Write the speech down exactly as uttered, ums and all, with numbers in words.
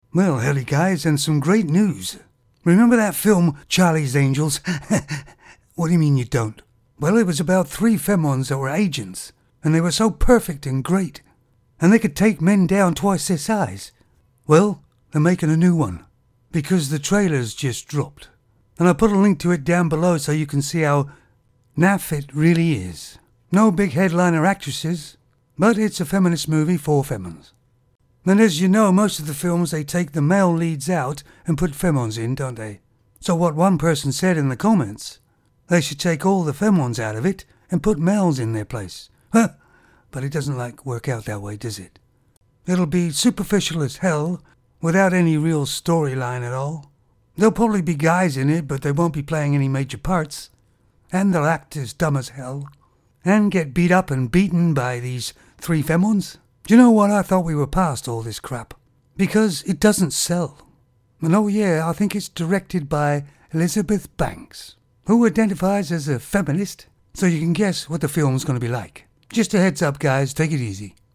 Well, howdy guys, and some great news. Remember that film, Charlie's Angels? What do you mean you don't? Well, it was about three femons that were agents, and they were so perfect and great, and they could take men down twice their size. Well, they're making a new one, because the trailer's just dropped. And I put a link to it down below so you can see how naff it really is. No big headliner actresses, but it's a feminist movie for femons. And as you know, most of the films, they take the male leads out and put femons in, don't they? So what one person said in the comments, they should take all the femons out of it and put males in their place. Huh? But it doesn't like work out that way, does it? It'll be superficial as hell, without any real storyline at all. There'll probably be guys in it, but they won't be playing any major parts. And they'll act as dumb as hell. And get beat up and beaten by these three femons. Do you know what? I thought we were past all this crap. Because it doesn't sell. And oh yeah, I think it's directed by Elizabeth Banks, who identifies as a feminist. So you can guess what the film's going to be like. Just a heads up, guys. Take it easy.